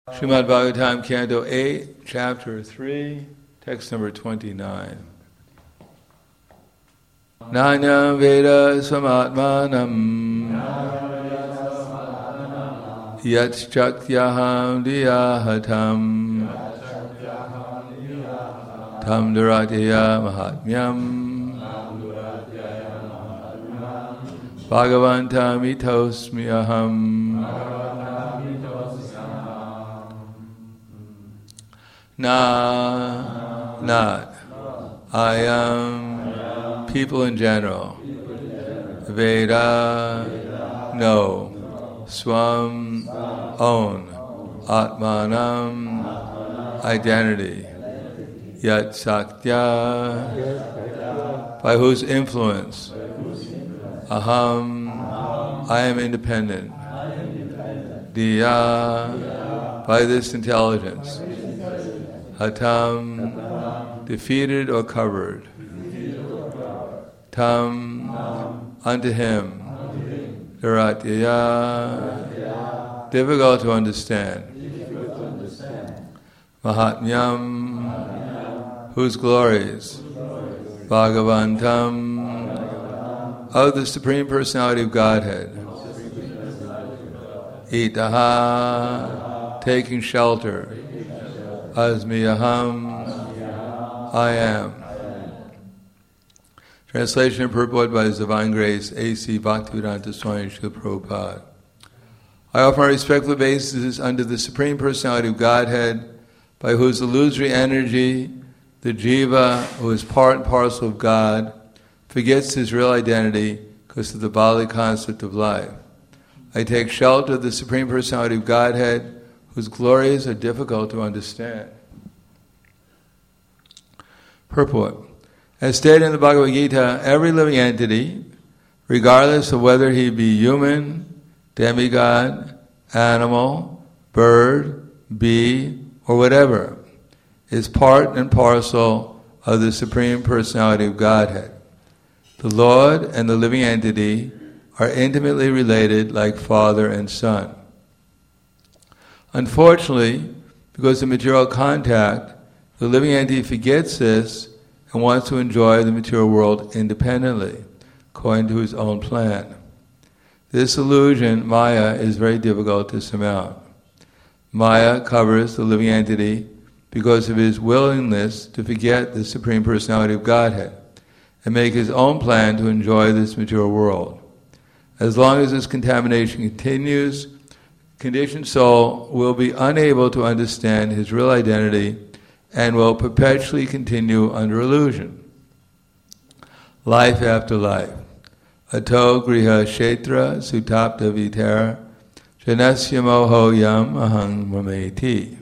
Srimad Bhagavatam, Canto 8, Chapter 3, Text number 29. Nanyam Veda Swamatmanam Yat Chakyaham Diyahatam Tam Duratya Mahatmyam Bhagavantam Itosmi Aham Not. I am people in general. Veda, no. Swam, own. Atmanam, identity. Yat Saktya, by whose influence. Aham, I am independent. Diya, by this intelligence. Hatam, defeated or covered. Tam, unto him. Dharatya, difficult to understand. Mahatmyam, whose glories. Bhagavantam, of the Supreme Personality of Godhead. Itaha, taking shelter. Asmi aham, I am. Translation and purport by His Divine Grace, A.C. Bhaktivedanta Swami Srila Prabhupada. I offer my respectful obeisances unto the Supreme Personality of Godhead, by whose illusory energy the jiva, who is part and parcel of God, forgets his real identity because of the bodily concept of life. I take shelter of the Supreme Personality of Godhead, whose glories are difficult to understand. Purport. As stated in the Bhagavad Gita, every living entity, regardless of whether he be human, demigod, animal, bird, bee, or whatever, is part and parcel of the Supreme Personality of Godhead. The Lord and the living entity are intimately related like father and son. Unfortunately, because of material contact, the living entity forgets this and wants to enjoy the material world independently, according to his own plan. This illusion, Maya, is very difficult to surmount. Maya covers the living entity because of his willingness to forget the Supreme Personality of Godhead and make his own plan to enjoy this material world. As long as this contamination continues, conditioned soul will be unable to understand his real identity and will perpetually continue under illusion. Life after life. Ato griha kshetra sutapta vitera janasya moho yam aham mameti.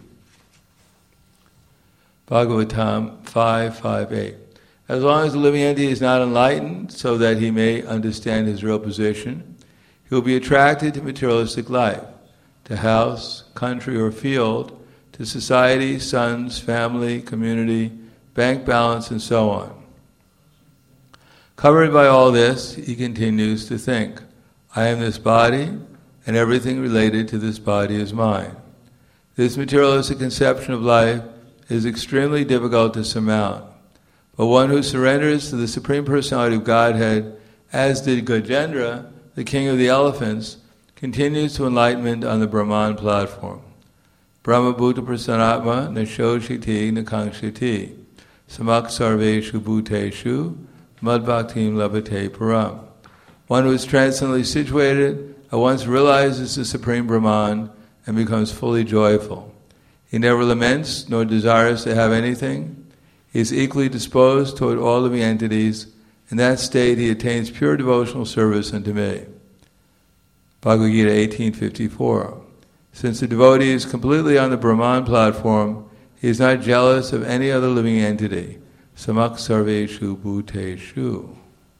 Bhagavatam 5:5-8. As long as the living entity is not enlightened so that he may understand his real position, he will be attracted to materialistic life, to house, country, or field, to society, sons, family, community, bank balance, and so on. Covered by all this, he continues to think, I am this body, and everything related to this body is mine. This materialistic conception of life is extremely difficult to surmount, but one who surrenders to the Supreme Personality of Godhead, as did Gajendra, the king of the elephants, continues to enlightenment on the Brahman platform. Brahma Bhuta Prasanatma Nashoshiti Nakangshiti Samak Sarveshu Bhuteshu Madbhaktim Labhate Param. One who is transcendently situated at once realizes the Supreme Brahman and becomes fully joyful. He never laments nor desires to have anything. He is equally disposed toward all living entities. In that state he attains pure devotional service unto me. Bhagavad Gita 18:54. Since the devotee is completely on the Brahman platform, he is not jealous of any other living entity. Samak sarveshu bhuteshu.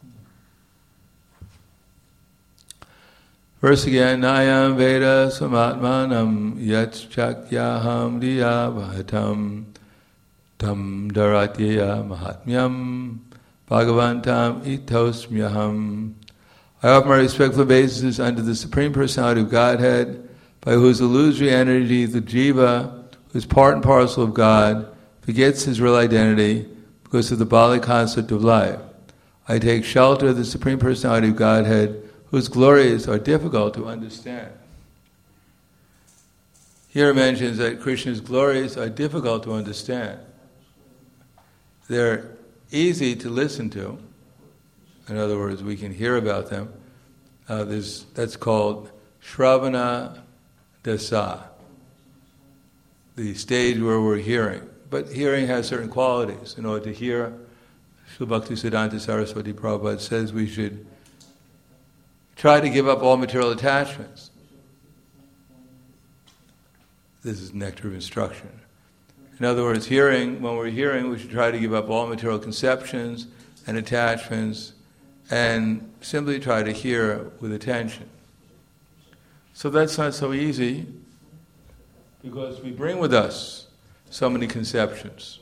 Verse again. Nayam veda swamatmanam yat chakyaham diyavahatam tam daratya mahatmyam bhagavantam itosmyaham. I offer my respectful obeisances unto the Supreme Personality of Godhead, by whose illusory energy the jiva, who is part and parcel of God, forgets his real identity because of the Bali concept of life. I take shelter of the Supreme Personality of Godhead, whose glories are difficult to understand. Here it mentions that Krishna's glories are difficult to understand. They're easy to listen to. In other words, we can hear about them. That's called Shravana Dasa, the stage where we're hearing. But hearing has certain qualities. In order to hear, Srila Bhaktisiddhanta Saraswati Prabhupada says we should try to give up all material attachments. This is nectar of instruction. In other words, hearing, when we're hearing, we should try to give up all material conceptions and attachments and simply try to hear with attention. So that's not so easy because we bring with us so many conceptions.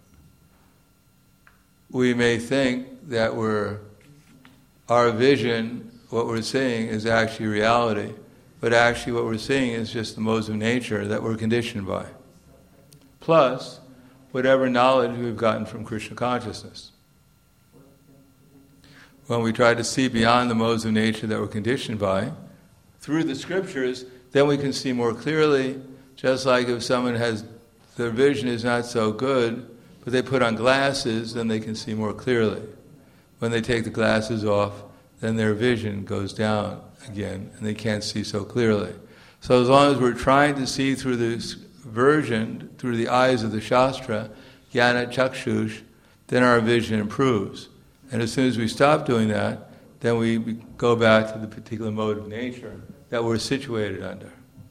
We may think that our vision, what we're seeing, is actually reality, but actually what we're seeing is just the modes of nature that we're conditioned by. Plus, whatever knowledge we've gotten from Krishna consciousness. When we try to see beyond the modes of nature that we're conditioned by, through the scriptures, then we can see more clearly, just like if someone their vision is not so good, but they put on glasses, then they can see more clearly. When they take the glasses off, then their vision goes down again, and they can't see so clearly. So as long as we're trying to see through this version, through the eyes of the Shastra, Jnana Chakshush, then our vision improves. And as soon as we stop doing that, then we go back to the particular mode of nature that we're situated under.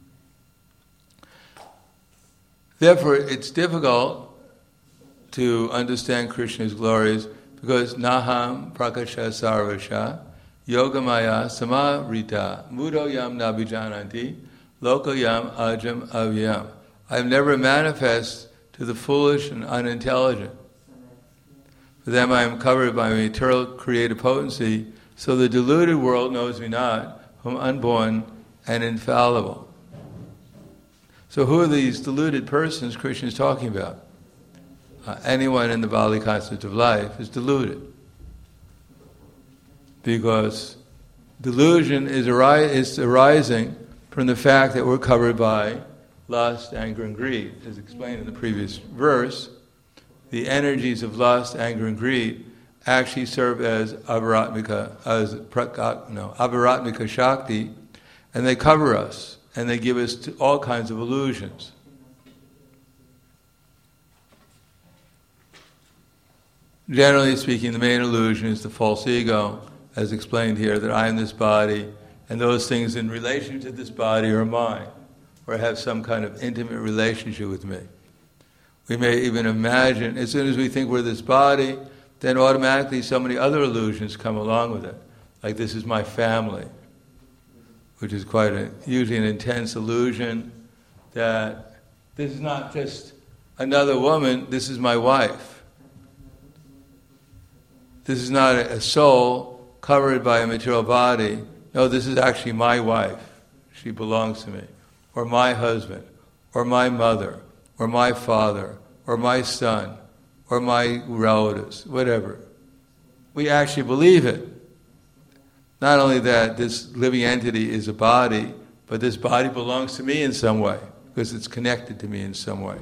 Therefore, it's difficult to understand Krishna's glories because Naham Prakasha Sarvasha Yogamaya Samarita Mudo Yam Nabijananti Lokayam Ajam Avyam. I am never manifest to the foolish and unintelligent. For them I am covered by my eternal creative potency, so the deluded world knows me not, whom unborn and infallible. So who are these deluded persons Krishna is talking about? Anyone in the Bali concept of life is deluded. Because delusion is arising from the fact that we're covered by lust, anger, and greed. As explained in the previous verse, the energies of lust, anger, and greed actually serve as avaratmika shakti, and they cover us, and they give us all kinds of illusions. Generally speaking, the main illusion is the false ego, as explained here, that I am this body, and those things in relation to this body are mine, or have some kind of intimate relationship with me. We may even imagine, as soon as we think we're this body, then automatically so many other illusions come along with it. Like, this is my family, which is usually an intense illusion, that this is not just another woman, this is my wife. This is not a soul covered by a material body. No, this is actually my wife. She belongs to me. Or my husband, or my mother, or my father, or my son, or my relatives, whatever. We actually believe it. Not only that this living entity is a body, but this body belongs to me in some way, because it's connected to me in some way.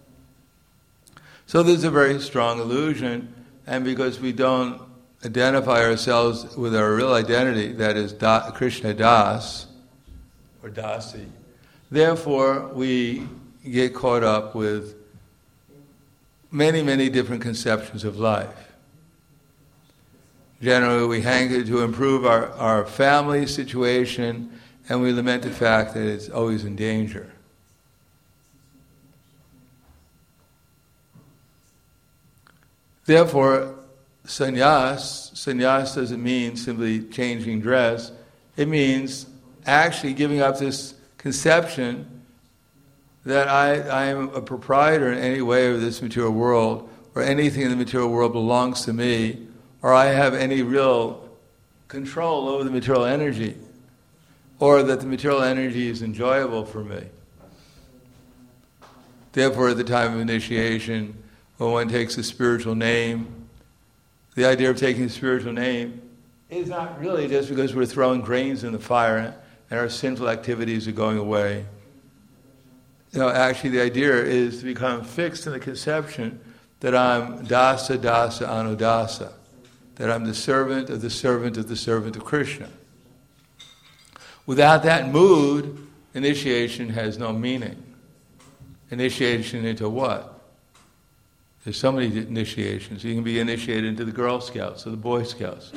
So there's a very strong illusion, and because we don't identify ourselves with our real identity, that is Krishna Das, or Dasi, therefore we get caught up with many, many different conceptions of life. Generally, we hanker to improve our family situation, and we lament the fact that it's always in danger. Therefore, sannyas doesn't mean simply changing dress. It means actually giving up this conception that I am a proprietor in any way of this material world, or anything in the material world belongs to me, or I have any real control over the material energy. or that the material energy is enjoyable for me. Therefore, at the time of initiation, when one takes a spiritual name, the idea of taking a spiritual name is not really just because we're throwing grains in the fire and our sinful activities are going away. Actually the idea is to become fixed in the conception that I'm dasa dasa anudasa, that I'm the servant of the servant of the servant of Krishna. Without that mood, initiation has no meaning. Initiation into what? There's so many initiations. You can be initiated into the Girl Scouts or the Boy Scouts.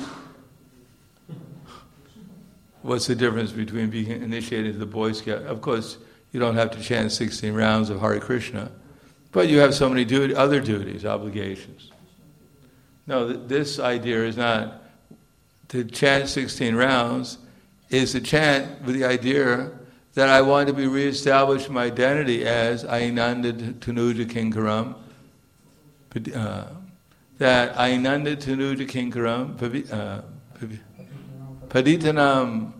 What's the difference between being initiated into the Boy Scout? Of course, you don't have to chant 16 rounds of Hare Krishna, but you have so many other duties, obligations. No, this idea is not to chant 16 rounds, is to chant with the idea that I want to be reestablished in my identity as Ainanda Tanuja Kinkaram, that Ainanda Tanuja Kinkaram, Paditanam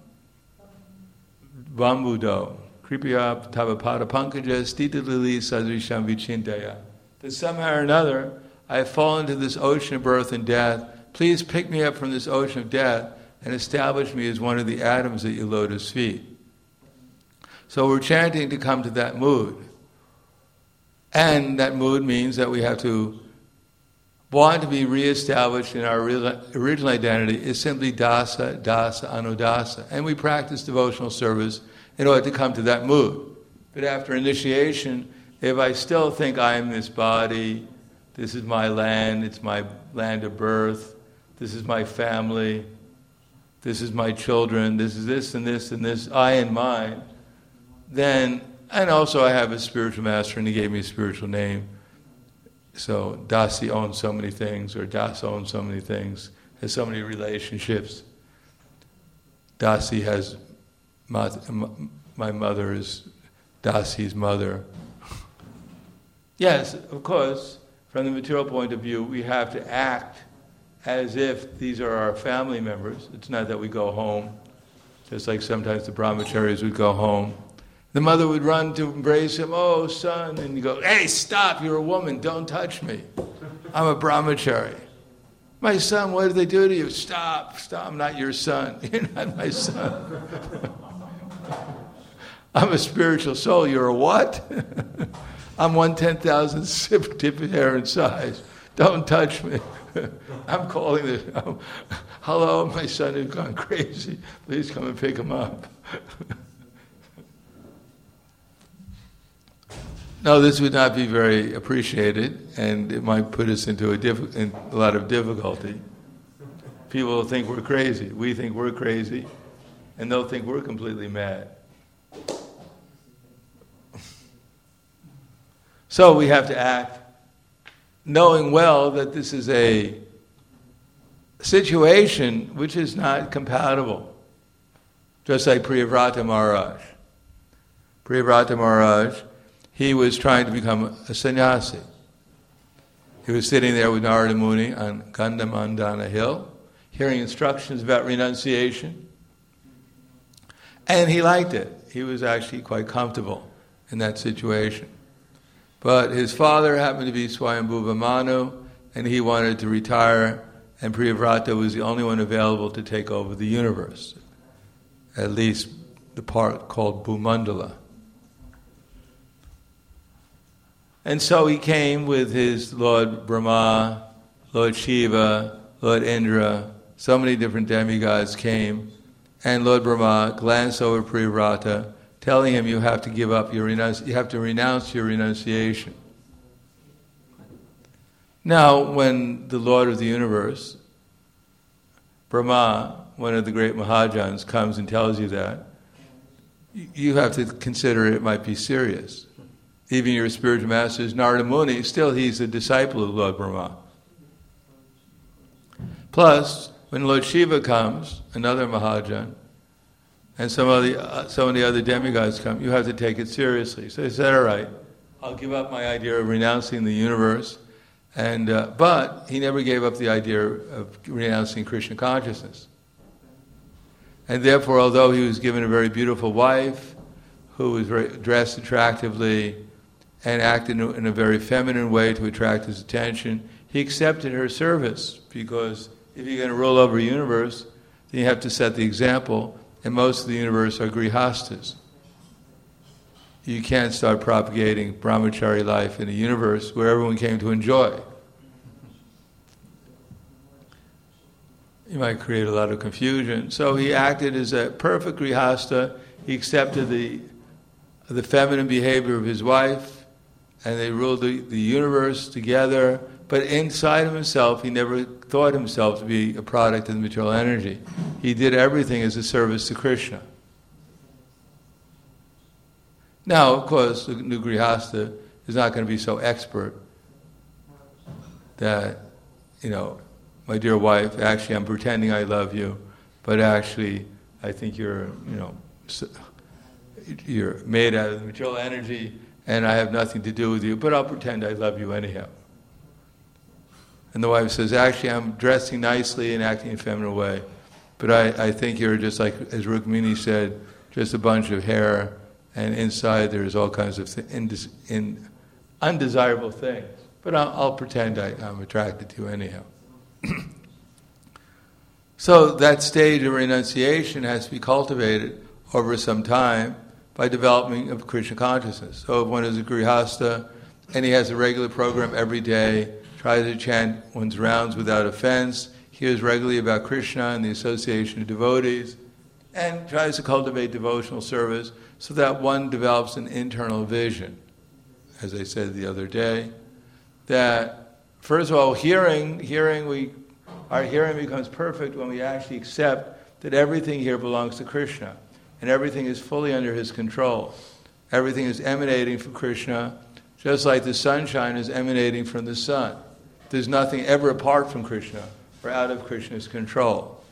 Vambudo, Kripiya Tavapada Pankaja Stita Lili Sadrisham Vichintaya. That somehow or another I have fallen into this ocean of birth and death. Please pick me up from this ocean of death and establish me as one of the atoms at your lotus feet. So we're chanting to come to that mood. And that mood means that we have to want to be reestablished in our original identity is simply dasa, dasa, anudasa. And we practice devotional service in order to come to that mood. But after initiation, if I still think I am this body, this is my land, it's my land of birth, this is my family, this is my children, this is this and this and this, I and mine, then, and also I have a spiritual master and he gave me a spiritual name. So Dasi owns so many things, or Das owns so many things, has so many relationships. Dasi has, my mother is Dasi's mother. Yes, of course, from the material point of view, we have to act as if these are our family members. It's not that we go home, just like sometimes the brahmacharis would go home. The mother would run to embrace him, oh, son, and you go, hey, stop, you're a woman, don't touch me. I'm a brahmachari. My son, what did they do to you? Stop, I'm not your son. You're not my son. I'm a spiritual soul. You're a what? I'm 1/10,000th tip of hair in size. Don't touch me. I'm calling the, hello, my son has gone crazy. Please come and pick him up. No, this would not be very appreciated, and it might put us into in a lot of difficulty. People will think we're crazy. We think we're crazy, and they'll think we're completely mad. So we have to act knowing well that this is a situation which is not compatible. Just like Priyavrata Maharaj. Priyavrata Maharaj, he was trying to become a sannyasi. He was sitting there with Narada Muni on Gandhamandana hill, hearing instructions about renunciation, and he liked it. He was actually quite comfortable in that situation. But his father happened to be Swayambhuva Manu, and he wanted to retire, and Priyavrata was the only one available to take over the universe, at least the part called Bhumandala. And so he came with his Lord Brahma, Lord Shiva, Lord Indra, so many different demigods came, and Lord Brahma glanced over Priyavrata, telling him you have to give up you have to renounce your renunciation. Now, when the Lord of the universe, Brahma, one of the great Mahajans, comes and tells you that, you have to consider it might be serious. Even your spiritual master is Narada Muni, still he's a disciple of Lord Brahma. Plus, when Lord Shiva comes, another Mahajan, and so many other demigods come, you have to take it seriously. So he said, all right, I'll give up my idea of renouncing the universe, but he never gave up the idea of renouncing Krishna consciousness. And therefore, although he was given a very beautiful wife, who was dressed attractively and acted in a very feminine way to attract his attention, he accepted her service, because if you're going to rule over a universe, then you have to set the example, and most of the universe are grihastas. You can't start propagating brahmachari life in a universe where everyone came to enjoy. You might create a lot of confusion. So he acted as a perfect grihasta. He accepted the feminine behavior of his wife, and they ruled the universe together. But inside of himself, he never thought himself to be a product of the material energy. He did everything as a service to Krishna. Now, of course, the new grihasta is not going to be so expert that, my dear wife, actually I'm pretending I love you, but actually I think you're made out of the material energy and I have nothing to do with you, but I'll pretend I love you anyhow. And the wife says, actually I'm dressing nicely and acting in a feminine way, but I think you're just like, as Rukmini said, just a bunch of hair, and inside there's all kinds of undesirable things. But I'll pretend I'm attracted to you anyhow. So that stage of renunciation has to be cultivated over some time by developing of Krishna consciousness. So if one is a grihasta and he has a regular program every day, tries to chant one's rounds without offense, hears regularly about Krishna and the association of devotees, and tries to cultivate devotional service so that one develops an internal vision. As I said the other day, that first of all, our hearing becomes perfect when we actually accept that everything here belongs to Krishna, and everything is fully under his control. Everything is emanating from Krishna, just like the sunshine is emanating from the sun. There's nothing ever apart from Krishna or out of Krishna's control.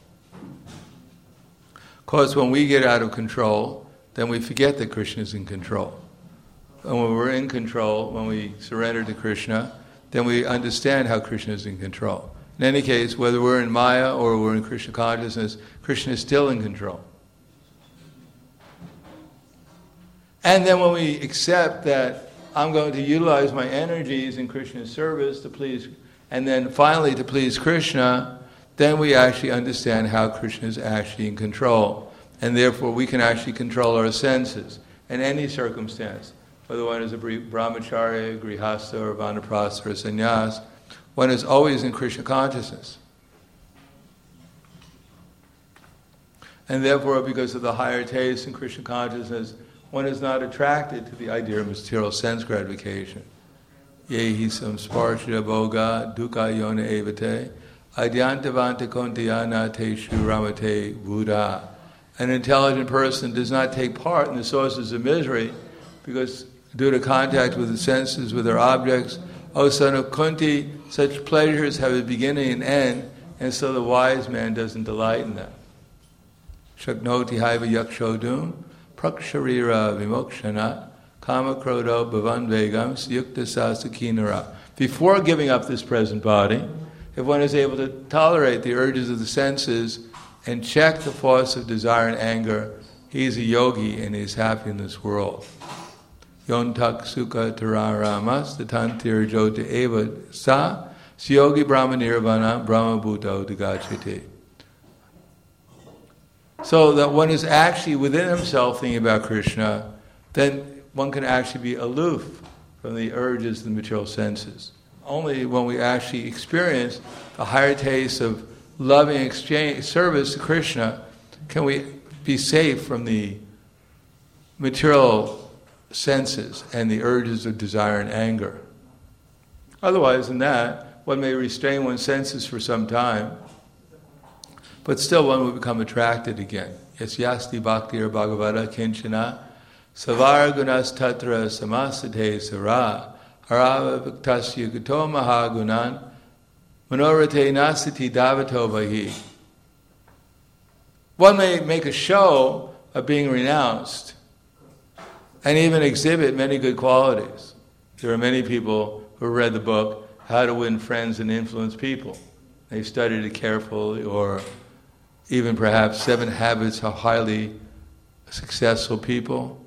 Of course, when we get out of control, then we forget that Krishna is in control. And when we're in control, when we surrender to Krishna, then we understand how Krishna is in control. In any case, whether we're in Maya or we're in Krishna consciousness, Krishna is still in control. And then when we accept that I'm going to utilize my energies in Krishna's service to please, and then finally to please Krishna, then we actually understand how Krishna is actually in control. And therefore we can actually control our senses in any circumstance. Whether one is a brahmacharya, grihastha, or vanaprastha, or sannyas, one is always in Krishna consciousness. And therefore, because of the higher taste in Krishna consciousness, one is not attracted to the idea of material sense gratification. Yehi samsparshya bhoga dukkha yona evate adyantavanta kontayana te shuramate buddha. An intelligent person does not take part in the sources of misery because due to contact with the senses, with their objects, O son of Kunti, such pleasures have a beginning and end, and so the wise man doesn't delight in them. Shaknoti haiva yakshodun praksharira vimokshana kama krodo bhavan vegam syukta sasakinara. Before giving up this present body, if one is able to tolerate the urges of the senses and check the force of desire and anger, he is a yogi and he is happy in this world. Yontak sukha tararamas tatantir jota eva sa syogi brahma nirvana brahma bhuto dagachati. So that one is actually within himself thinking about Krishna, then one can actually be aloof from the urges of the material senses. Only when we actually experience the higher taste of loving exchange service to Krishna can we be safe from the material senses and the urges of desire and anger. Otherwise than that, one may restrain one's senses for some time, but still one will become attracted again. Yes, yasti bhaktir bhagavata kinchana savar gunas tatra samasate sara harava bhaktasya gato mahagunan manorate nasati davato vahi. One may make a show of being renounced and even exhibit many good qualities. There are many people who read the book, How to Win Friends and Influence People. They've studied it carefully, or even perhaps 7 habits of highly successful people.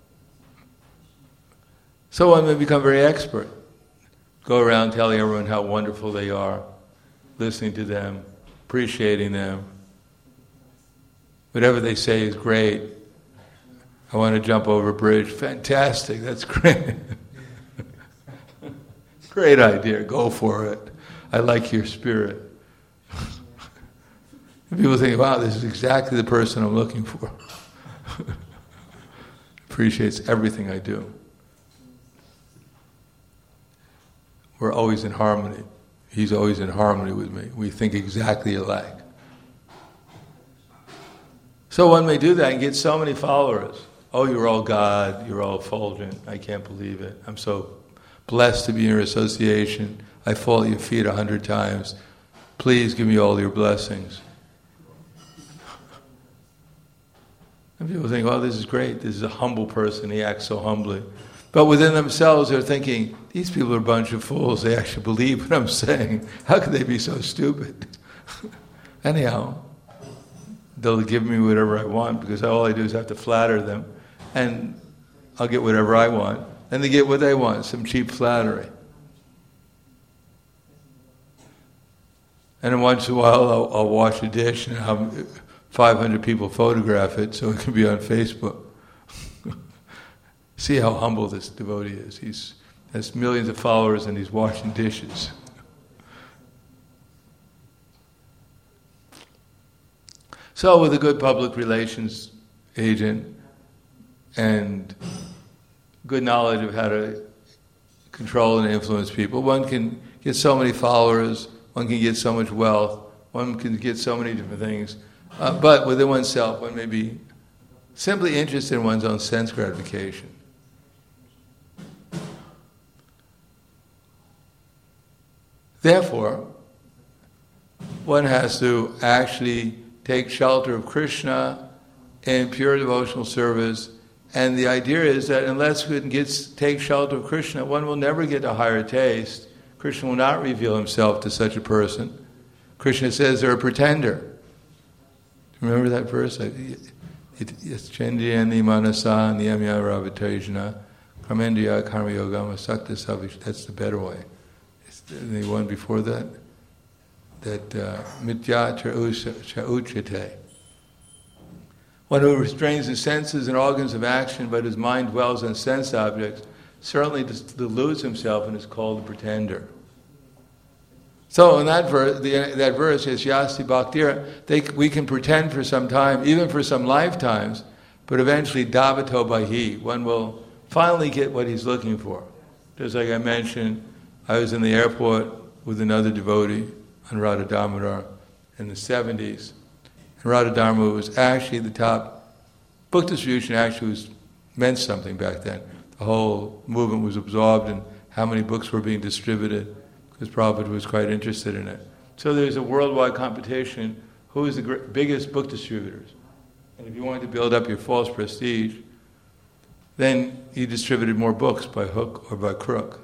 So one may become very expert. Go around telling everyone how wonderful they are, listening to them, appreciating them. Whatever they say is great. I want to jump over a bridge. Fantastic, that's great. Great idea, go for it. I like your spirit. And people think, wow, this is exactly the person I'm looking for. Appreciates everything I do. We're always in harmony. He's always in harmony with me. We think exactly alike. So one may do that and get so many followers. Oh, you're all God, you're all effulgent, I can't believe it. I'm so blessed to be in your association. I fall at your feet 100 times. Please give me all your blessings. And people think, oh, this is great. This is a humble person. He acts so humbly. But within themselves, they're thinking, these people are a bunch of fools. They actually believe what I'm saying. How could they be so stupid? Anyhow, they'll give me whatever I want because all I do is have to flatter them. And I'll get whatever I want. And they get what they want, some cheap flattery. And then once in a while, I'll wash a dish and have 500 people photograph it so it can be on Facebook. See how humble this devotee is. He has millions of followers and he's washing dishes. So with a good public relations agent and good knowledge of how to control and influence people, one can get so many followers, one can get so much wealth, one can get so many different things. But within oneself, one may be simply interested in one's own sense gratification. Therefore, one has to actually take shelter of Krishna in pure devotional service. And the idea is that unless one take shelter of Krishna, one will never get a higher taste. Krishna will not reveal himself to such a person. Krishna says they're a pretender. Remember that verse? Chendiyani manasa niyamya ravitajna karmendriya karma yogam asakta savish. That's the better way. The one before that? That mitya chauchate. One who restrains his senses and organs of action, but his mind dwells on sense objects, certainly deludes himself and is called a pretender. So in that verse is Yasti Bhaktira. We can pretend for some time, even for some lifetimes, but eventually Davato Bahi, one will finally get what he's looking for. Just like I mentioned, I was in the airport with another devotee on Radha Damodar in the 70s. And Radha Damodar was actually the top. Book distribution actually meant something back then. The whole movement was absorbed in how many books were being distributed, because Prabhupada was quite interested in it. So there's a worldwide competition. Who is the biggest book distributors? And if you wanted to build up your false prestige, then you distributed more books by hook or by crook.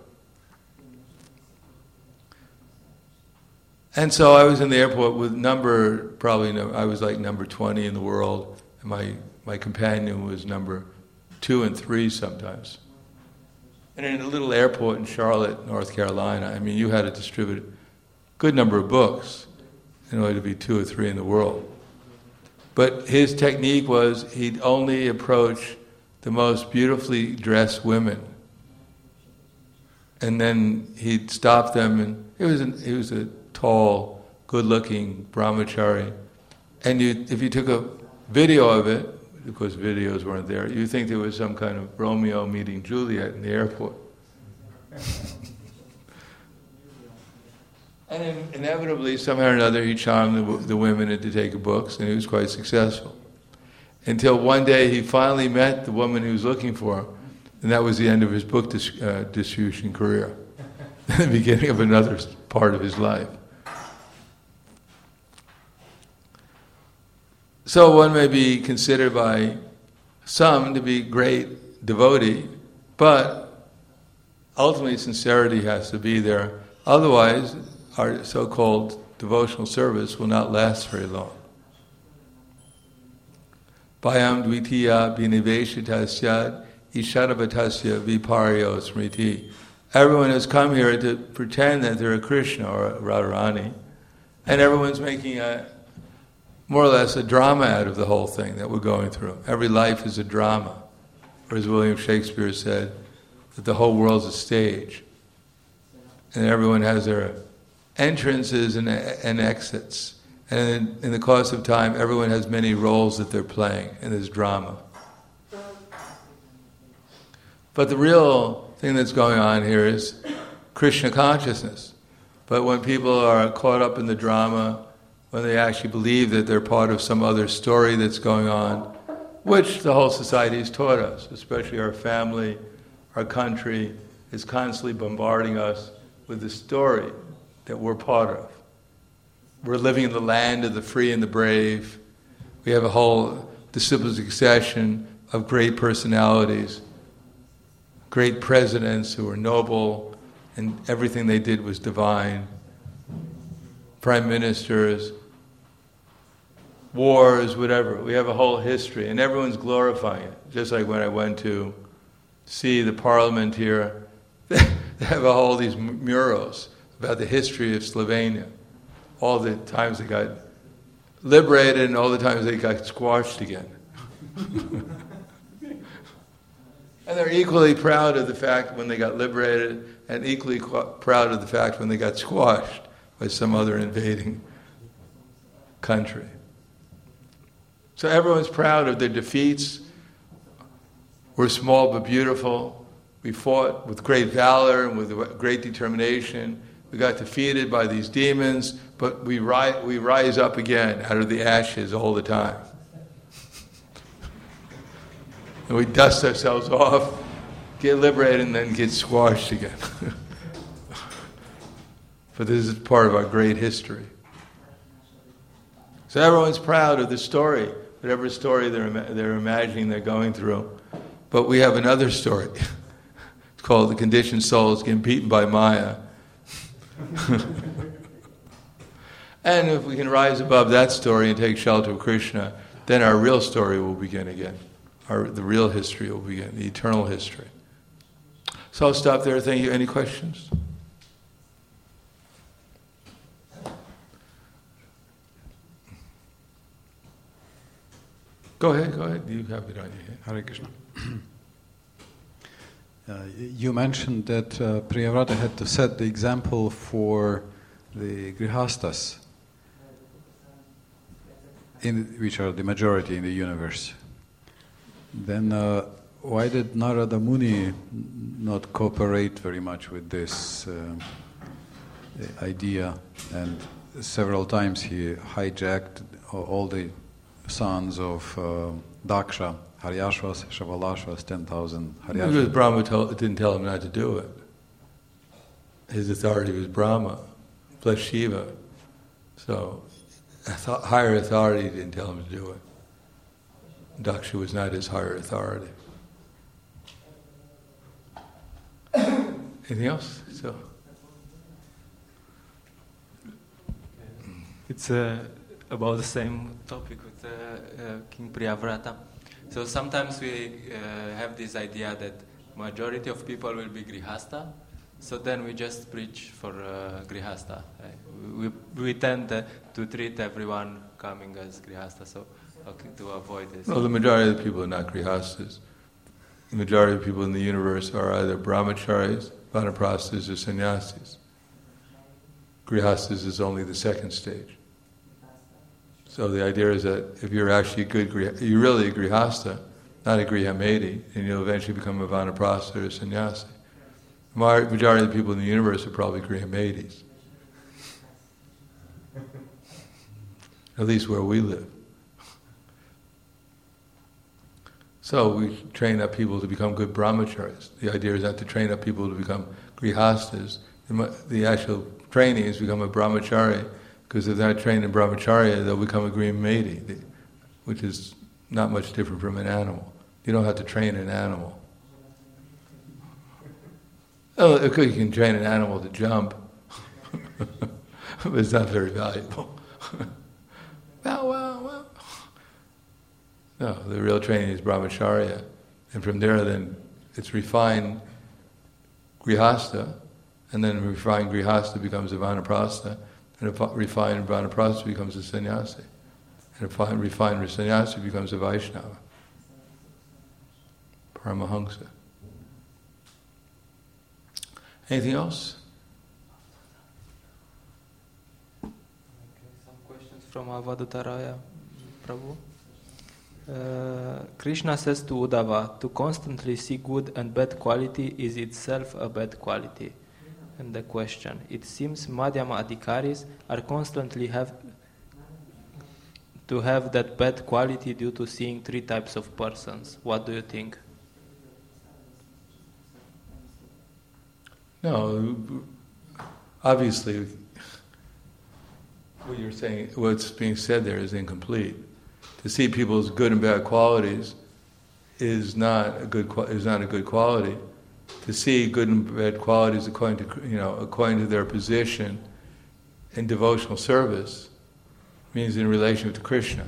And so I was in the airport with I was like number 20 in the world, and my companion was number 2 and 3 sometimes. And in a little airport in Charlotte, North Carolina, I mean, you had to distribute a good number of books in order to be 2 or 3 in the world. But his technique was he'd only approach the most beautifully dressed women. And then he'd stop them, and he was a tall, good-looking brahmachari. And if you took a video of it, of course videos weren't there, you think there was some kind of Romeo meeting Juliet in the airport. And inevitably, somehow or another, he charmed the women into taking books, and he was quite successful. Until one day he finally met the woman he was looking for, and that was the end of his book distribution career, the beginning of another part of his life. So one may be considered by some to be great devotee, but ultimately sincerity has to be there. Otherwise, our so-called devotional service will not last very long. Bhayam dvitiya biniveshitasya ishadavatasya viparyo smriti. Everyone has come here to pretend that they're a Krishna or a Radharani, and everyone's making more or less a drama out of the whole thing that we're going through. Every life is a drama. Or as William Shakespeare said, that the whole world's a stage. And everyone has their entrances and exits. And in the course of time, everyone has many roles that they're playing in this drama. But the real thing that's going on here is Krishna consciousness. But when people are caught up in the drama, when they actually believe that they're part of some other story that's going on, which the whole society has taught us, especially our family, our country, is constantly bombarding us with the story that we're part of. We're living in the land of the free and the brave. We have a whole disciplic succession of great personalities, great presidents who were noble, and everything they did was divine. Prime ministers, wars, whatever. We have a whole history, and everyone's glorifying it. Just like when I went to see the parliament here, they have all these murals about the history of Slovenia. All the times they got liberated and all the times they got squashed again. And they're equally proud of the fact when they got liberated and equally proud of the fact when they got squashed by some other invading country. So everyone's proud of their defeats. We're small but beautiful. We fought with great valor and with great determination. We got defeated by these demons, but we rise up again out of the ashes all the time. And we dust ourselves off, get liberated, and then get squashed again. But this is part of our great history. So everyone's proud of the story, whatever story they're imagining they're going through. But we have another story. It's called the conditioned souls getting beaten by Maya. And if we can rise above that story and take shelter of Krishna, then our real story will begin again. The real history will begin, the eternal history. So I'll stop there. Thank you. Any questions? Go ahead. You have it on your head. Hare Krishna. You mentioned that Priyavrata had to set the example for the Grihastas, which are the majority in the universe. Then why did Narada Muni not cooperate very much with this idea? And several times he hijacked all the sons of Daksha, Haryashvas, Shavalashvas, 10,000 Haryashvas. Because Brahma didn't tell him not to do it. His authority was Brahma, plus Shiva. So higher authority didn't tell him to do it. Daksha was not his higher authority. Anything else? So it's about the same topic with King Priyavrata. So sometimes we have this idea that majority of people will be Grihasta, so then we just preach for Grihasta. We tend to treat everyone coming as Grihasta, so to avoid this. Well, the majority of the people are not Grihastas. The majority of people in the universe are either Brahmacharis, Vanaprasthas, or Sannyasis. Grihastas is only the second stage. So the idea is that if you're actually you're really a Grihasta, not a Grihamedi, and you'll eventually become a Vanaprastha or a Sannyasi. The majority of the people in the universe are probably Grihamedis. At least where we live. So we train up people to become good brahmacharis. The idea is not to train up people to become grihastas. The actual training is to become a brahmachari, because if they're not trained in brahmacharya, they'll become a grihamedi, which is not much different from an animal. You don't have to train an animal. Oh, you can train an animal to jump, but it's not very valuable. Well. No, the real training is brahmacharya. And from there then it's refined grihastha, and then refined grihastha becomes a vanaprastha, and a refined vanaprastha becomes a sannyasi. And a refined sannyasi becomes a Vaishnava. Paramahamsa. Anything else? Okay, some questions from Avadutaraya Prabhu. Krishna says to Uddhava, to constantly see good and bad quality is itself a bad quality. And the question, it seems Madhyama Adhikaris are constantly have that bad quality due to seeing three types of persons. What do you think? No, obviously what you're saying, what's being said there is incomplete. To see people's good and bad qualities is not a good quality. To see good and bad qualities according to their position in devotional service means in relation to Krishna.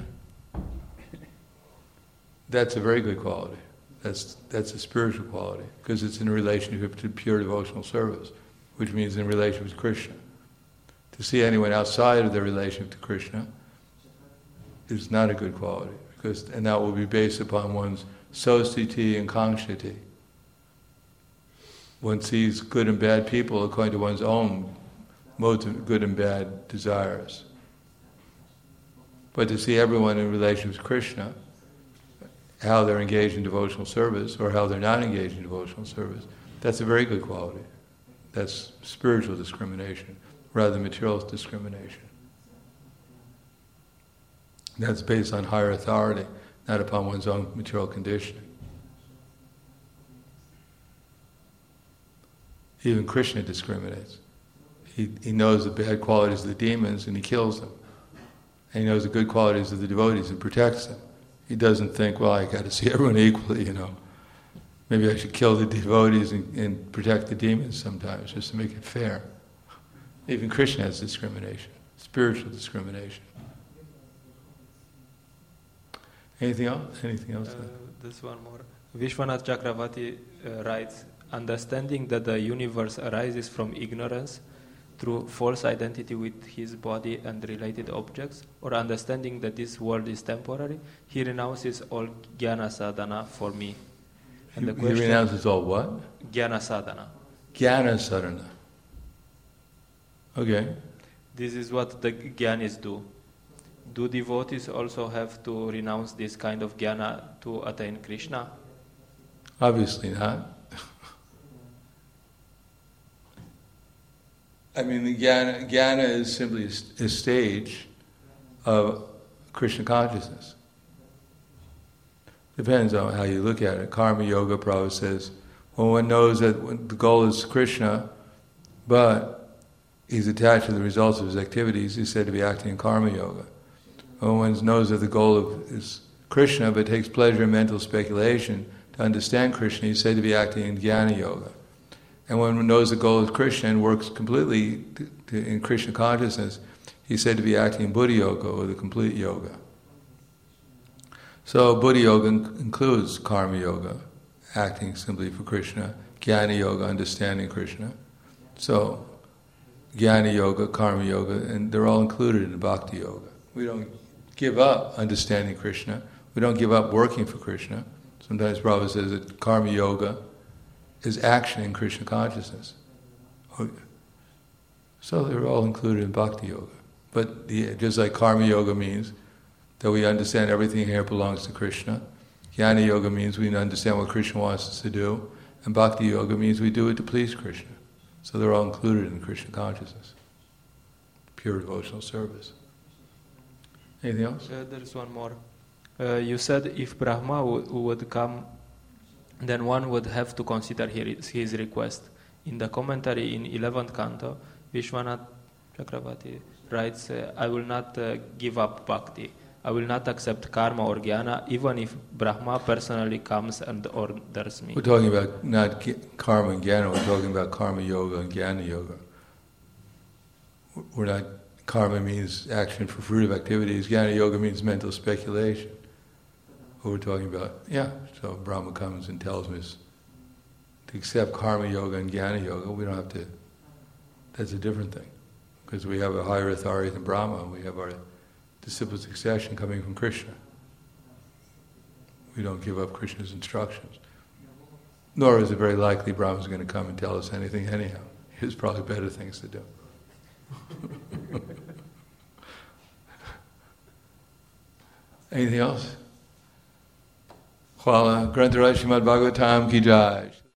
That's a very good quality. That's a spiritual quality because it's in relationship to pure devotional service, which means in relation to Krishna. To see anyone outside of their relationship to Krishna is not a good quality, and that will be based upon one's sosthiti and kangshati. One sees good and bad people according to one's own modes of good and bad desires. But to see everyone in relation to Krishna, how they're engaged in devotional service or how they're not engaged in devotional service, that's a very good quality. That's spiritual discrimination rather than material discrimination. That's based on higher authority, not upon one's own material conditioning. Even Krishna discriminates. He knows the bad qualities of the demons and he kills them. And he knows the good qualities of the devotees and protects them. He doesn't think, well, I got to see everyone equally, Maybe I should kill the devotees and protect the demons sometimes, just to make it fair. Even Krishna has discrimination, spiritual discrimination. Anything else? This one more. Vishwanath Chakravarti writes, understanding that the universe arises from ignorance through false identity with his body and related objects, or understanding that this world is temporary, he renounces all jnana sadhana for me. And the question, he renounces all what? Jnana sadhana. Jnana sadhana. Okay. This is what the jnanis do. Do devotees also have to renounce this kind of jnana to attain Krishna? Obviously not. I mean, the jnana is simply a stage of Krishna consciousness. Depends on how you look at it. Karma yoga, Prabhupada says, when one knows that the goal is Krishna, but he's attached to the results of his activities, he's said to be acting in karma yoga. When one knows that the goal is Krishna, but takes pleasure in mental speculation to understand Krishna, he's said to be acting in jnana yoga. And when one knows the goal is Krishna and works completely in Krishna consciousness, he's said to be acting in Buddha yoga, or the complete yoga. So Buddha yoga includes karma yoga, acting simply for Krishna, jnana yoga, understanding Krishna. So jnana yoga, karma yoga, and they're all included in bhakti yoga. We don't give up understanding Krishna. We don't give up working for Krishna. Sometimes Prabhupada says that karma yoga is action in Krishna consciousness. So they're all included in bhakti yoga. But just like karma yoga means that we understand everything here belongs to Krishna, jnana yoga means we understand what Krishna wants us to do, and bhakti yoga means we do it to please Krishna. So they're all included in Krishna consciousness. Pure devotional service. Anything else? There is one more. You said if Brahma would come, then one would have to consider his request. In the commentary in 11th canto, Vishwanath Chakravarti writes, I will not give up bhakti. I will not accept karma or jnana, even if Brahma personally comes and orders me. We're talking about not karma and jnana, we're talking about karma yoga and jnana yoga. We're not, karma means action for fruitive activities, jnana yoga means mental speculation. what we're talking about. Yeah, so Brahma comes and tells us to accept karma yoga and jnana yoga. We don't have to, that's a different thing. Because we have a higher authority than Brahma. We have our disciple succession coming from Krishna. We don't give up Krishna's instructions. Nor is it very likely Brahma's going to come and tell us anything anyhow. There's probably better things to do. Anything else? Hvala. Grantaraj Srimad Bhagavatam ki jai.